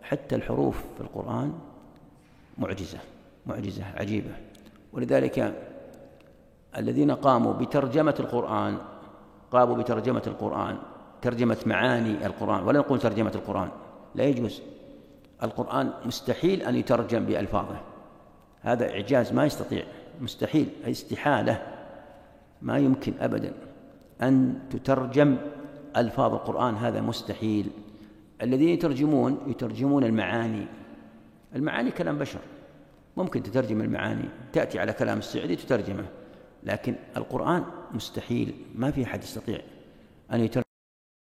حتى الحروف في القرآن معجزة عجيبة. ولذلك الذين قاموا بترجمة القرآن ترجمة معاني القرآن، ولا نقول ترجمة القرآن، لا يجوز. القرآن مستحيل أن يترجم بألفاظه، هذا إعجاز ما يستطيع، مستحيل، استحالة، ما يمكن أبدا أن تترجم ألفاظ القرآن، هذا مستحيل. الذين يترجمون المعاني كلام بشر، ممكن تترجم المعاني، تأتي على كلام السعدي تترجمه، لكن القرآن مستحيل، ما في أحد يستطيع أن يترجم